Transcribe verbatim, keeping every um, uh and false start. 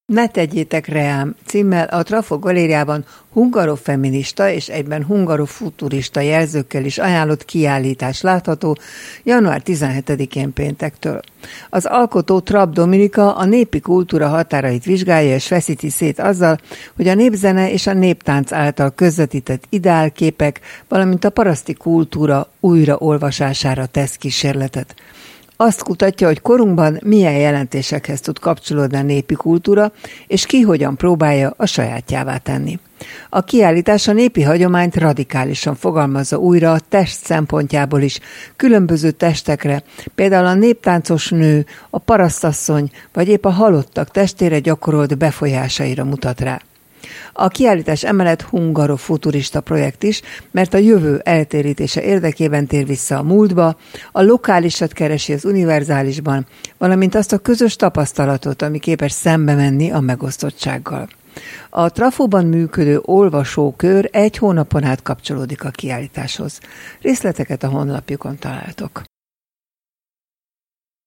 Ne tegyétek reám címmel a Trafo galériában hungarofeminista és egyben hungarofuturista jelzőkkel is ajánlott kiállítás látható január tizenhetedikén péntektől. Az alkotó Trapp Dominika a népi kultúra határait vizsgálja és feszíti szét azzal, hogy a népzene és a néptánc által közvetített ideálképek, valamint a paraszti kultúra újraolvasására tesz kísérletet. Azt kutatja, hogy korunkban milyen jelentésekhez tud kapcsolódni a népi kultúra, és ki hogyan próbálja a sajátjává tenni. A kiállítás a népi hagyományt radikálisan fogalmazza újra a test szempontjából is, különböző testekre, például a néptáncos nő, a parasztasszony, vagy épp a halottak testére gyakorolt befolyásaira mutat rá. A kiállítás emellett hungarofuturista projekt is, mert a jövő eltérítése érdekében tér vissza a múltba, a lokálisat keresi az univerzálisban, valamint azt a közös tapasztalatot, ami képes szembe menni a megosztottsággal. A Trafóban működő olvasókör egy hónapon át kapcsolódik a kiállításhoz. Részleteket a honlapjukon találtok.